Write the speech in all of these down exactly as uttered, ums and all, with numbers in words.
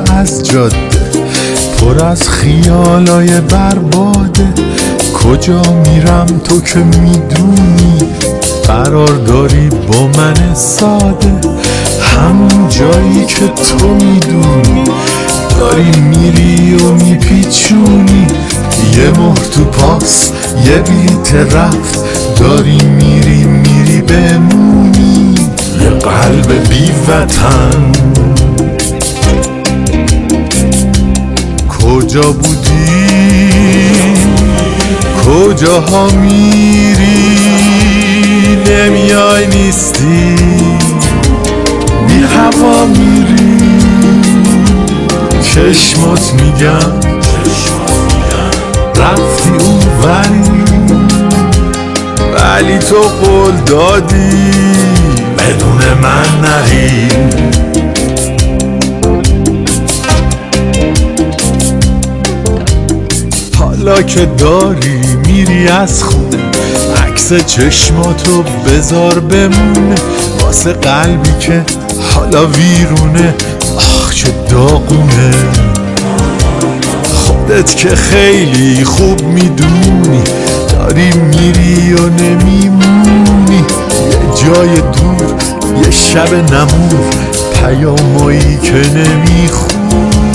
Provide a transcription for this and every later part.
از جاده، پر از خیالای برباده. کجا میرم تو که میدونی، قرار داری با من ساده. همون جایی که تو میدونی، داری میری و میپیچونی. یه مهر تو پاس، یه بلیت رفت، داری میری میری بمونی. یه قلب بی وطن. کجا بودی؟ کجاها میری؟ نمیای نیستی، بی هوا میری. چشمات میگم رفتی اون وری، ولی تو قول دادی بدون من نری. حالا که داری میری از خونه، عکس چشماتو بذار بمونه. واسه قلبی که حالا ویرونه، آخ چه داغونه. خودت که خیلی خوب میدونی، داری میری و نمیمونی. یه جای دور، یه شب نمور، پیامایی که نمیخونی.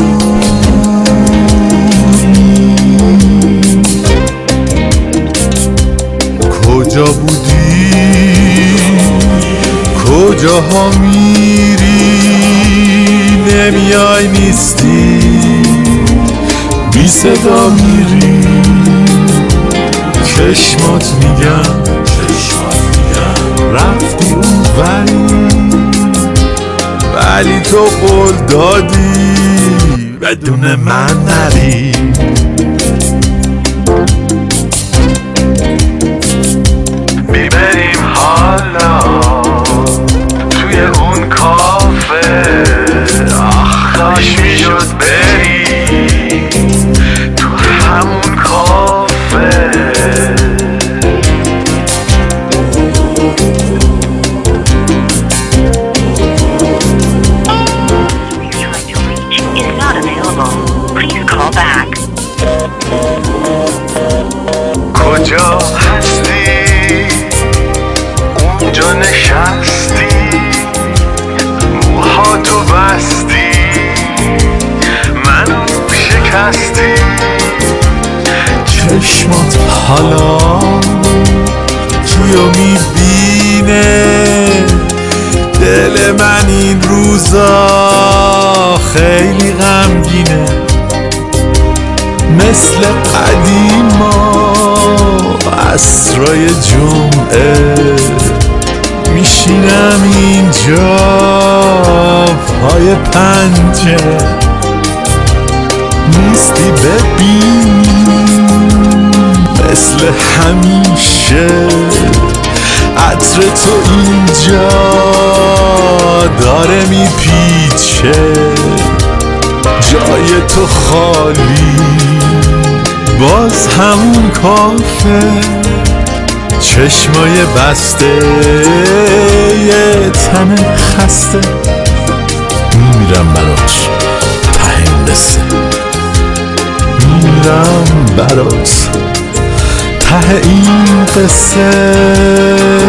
کجا بودی؟ کجاها میری؟ نمیای نیستی، بی صدا میری. چشمات میگم رفتی اون وری، ولی تو قول دادی بدون من نری. میبریم حالا توی اون کافه، آخ کاش میشد بری تو همون کافه. کجا هستی؟ اونجا نشستی، موهاتو بستی، منو شکستی. چشمات حالا کیو میبینه؟ دل من این روزا خیلی غمگینه. مثل قدیما عصرای جمعه، میشینم اینجا پای پنجره. نیستی ببین مثل همیشه، عطر تو اینجا داره میپیچه. جای تو خالی، باز همون کافه. چشمای بسته، یه تن خسته. میمیرم برات ته این قصه، میمیرم برات ته این قصه.